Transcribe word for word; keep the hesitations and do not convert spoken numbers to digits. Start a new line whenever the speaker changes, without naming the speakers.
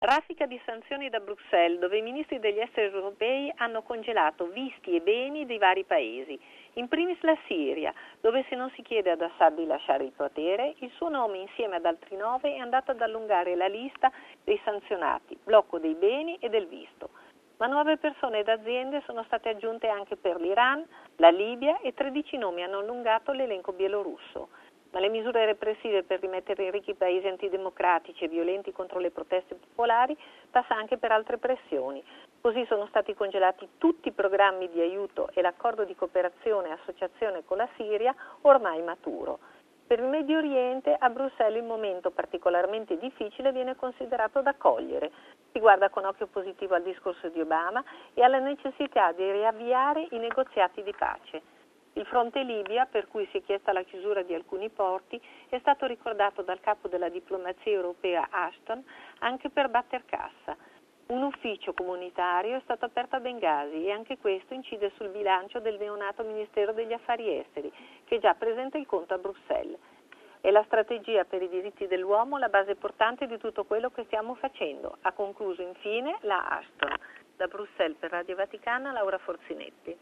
Raffica di sanzioni da Bruxelles, dove i ministri degli esteri europei hanno congelato visti e beni dei vari paesi. In primis la Siria, dove se non si chiede ad Assad di lasciare il potere, il suo nome insieme ad altri nove è andato ad allungare la lista dei sanzionati, blocco dei beni e del visto. Ma nuove persone ed aziende sono state aggiunte anche per l'Iran, la Libia e tredici nomi hanno allungato l'elenco bielorusso. Ma le misure repressive per rimettere in ricchi paesi antidemocratici e violenti contro le proteste popolari passa anche per altre pressioni. Così sono stati congelati tutti i programmi di aiuto e l'accordo di cooperazione e associazione con la Siria, ormai maturo. Per il Medio Oriente a Bruxelles il momento particolarmente difficile viene considerato da cogliere. Si guarda con occhio positivo al discorso di Obama e alla necessità di riavviare i negoziati di pace. Il fronte Libia, per cui si è chiesta la chiusura di alcuni porti, è stato ricordato dal capo della diplomazia europea Ashton anche per batter cassa. Un ufficio comunitario è stato aperto a Bengasi e anche questo incide sul bilancio del neonato Ministero degli Affari Esteri, che già presenta il conto a Bruxelles. È la strategia per i diritti dell'uomo la base portante di tutto quello che stiamo facendo, ha concluso infine la Ashton. Da Bruxelles per Radio Vaticana, Laura Forzinetti.